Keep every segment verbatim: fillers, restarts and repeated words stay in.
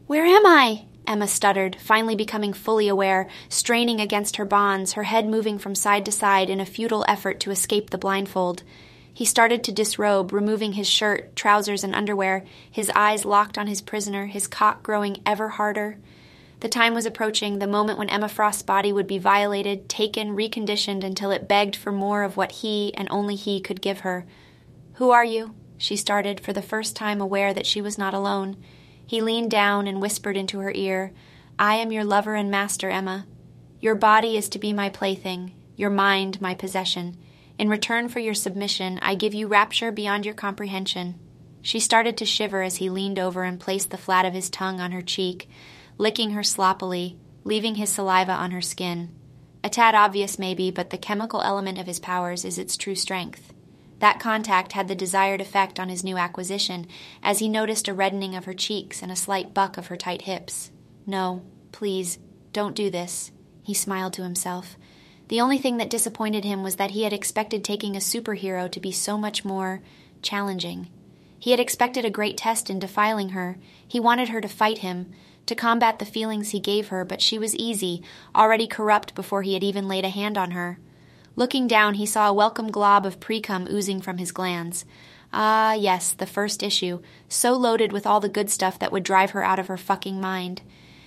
"Where am I?" Emma stuttered, finally becoming fully aware, straining against her bonds, her head moving from side to side in a futile effort to escape the blindfold. He started to disrobe, removing his shirt, trousers, and underwear, his eyes locked on his prisoner, his cock growing ever harder. The time was approaching, the moment when Emma Frost's body would be violated, taken, reconditioned until it begged for more of what he, and only he, could give her. "Who are you?" she started, for the first time aware that she was not alone. He leaned down and whispered into her ear, "I am your lover and master, Emma. Your body is to be my plaything, your mind my possession. In return for your submission, I give you rapture beyond your comprehension." She started to shiver as he leaned over and placed the flat of his tongue on her cheek, licking her sloppily, leaving his saliva on her skin. A tad obvious maybe, but the chemical element of his powers is its true strength. That contact had the desired effect on his new acquisition, as he noticed a reddening of her cheeks and a slight buck of her tight hips. "No, please, don't do this," he smiled to himself. The only thing that disappointed him was that he had expected taking a superhero to be so much more challenging. He had expected a great test in defiling her. He wanted her to fight him, to combat the feelings he gave her, but she was easy, already corrupt before he had even laid a hand on her. Looking down, he saw a welcome glob of precum oozing from his glands. Ah, yes, the first issue, so loaded with all the good stuff that would drive her out of her fucking mind.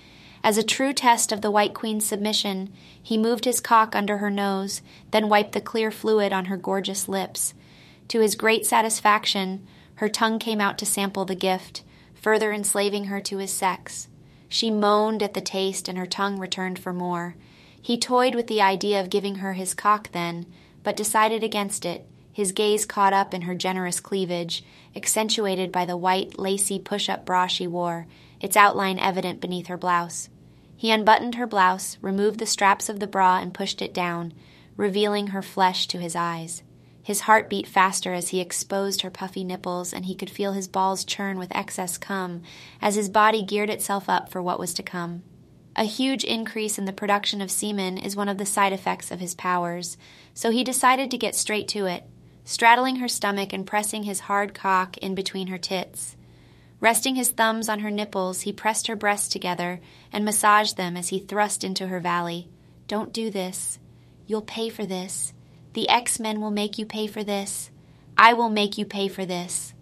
As a true test of the White Queen's submission, he moved his cock under her nose, then wiped the clear fluid on her gorgeous lips. To his great satisfaction, her tongue came out to sample the gift, further enslaving her to his sex. She moaned at the taste, and her tongue returned for more. He toyed with the idea of giving her his cock then, but decided against it, his gaze caught up in her generous cleavage, accentuated by the white, lacy push-up bra she wore, its outline evident beneath her blouse. He unbuttoned her blouse, removed the straps of the bra, and pushed it down, revealing her flesh to his eyes. His heart beat faster as he exposed her puffy nipples, and he could feel his balls churn with excess cum as his body geared itself up for what was to come. A huge increase in the production of semen is one of the side effects of his powers, so he decided to get straight to it, straddling her stomach and pressing his hard cock in between her tits. Resting his thumbs on her nipples, he pressed her breasts together and massaged them as he thrust into her valley. "Don't do this. You'll pay for this. The X-Men will make you pay for this. I will make you pay for this."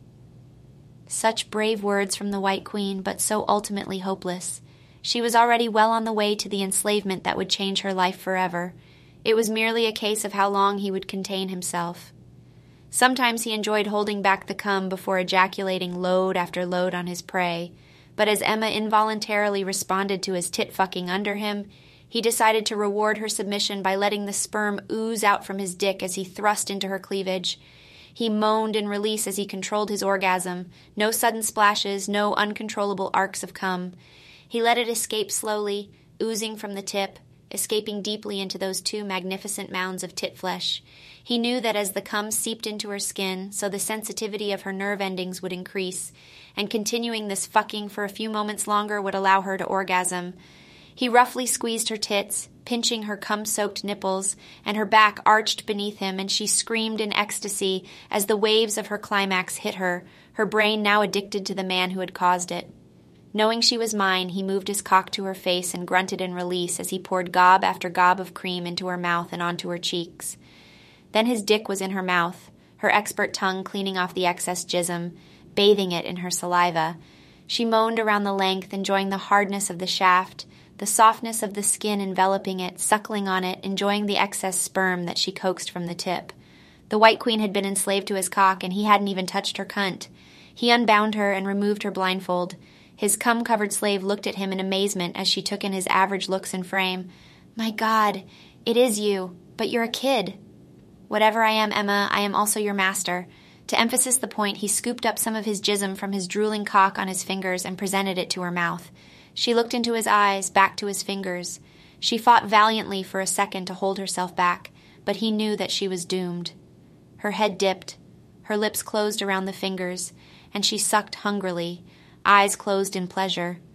Such brave words from the White Queen, but so ultimately hopeless. She was already well on the way to the enslavement that would change her life forever. It was merely a case of how long he would contain himself. Sometimes he enjoyed holding back the cum before ejaculating load after load on his prey, but as Emma involuntarily responded to his tit-fucking under him, he decided to reward her submission by letting the sperm ooze out from his dick as he thrust into her cleavage. He moaned in release as he controlled his orgasm, no sudden splashes, no uncontrollable arcs of cum. He let it escape slowly, oozing from the tip, escaping deeply into those two magnificent mounds of tit flesh. He knew that as the cum seeped into her skin, so the sensitivity of her nerve endings would increase, and continuing this fucking for a few moments longer would allow her to orgasm. He roughly squeezed her tits, pinching her cum-soaked nipples, and her back arched beneath him, and she screamed in ecstasy as the waves of her climax hit her, her brain now addicted to the man who had caused it. Knowing she was mine, he moved his cock to her face and grunted in release as he poured gob after gob of cream into her mouth and onto her cheeks. Then his dick was in her mouth, her expert tongue cleaning off the excess jism, bathing it in her saliva. She moaned around the length, enjoying the hardness of the shaft, the softness of the skin enveloping it, suckling on it, enjoying the excess sperm that she coaxed from the tip. The White Queen had been enslaved to his cock, and he hadn't even touched her cunt. He unbound her and removed her blindfold. His cum-covered slave looked at him in amazement as she took in his average looks and frame. "My God, it is you, but you're a kid." "Whatever I am, Emma, I am also your master." To emphasize the point, he scooped up some of his jism from his drooling cock on his fingers and presented it to her mouth. She looked into his eyes, back to his fingers. She fought valiantly for a second to hold herself back, but he knew that she was doomed. Her head dipped, her lips closed around the fingers, and she sucked hungrily, eyes closed in pleasure.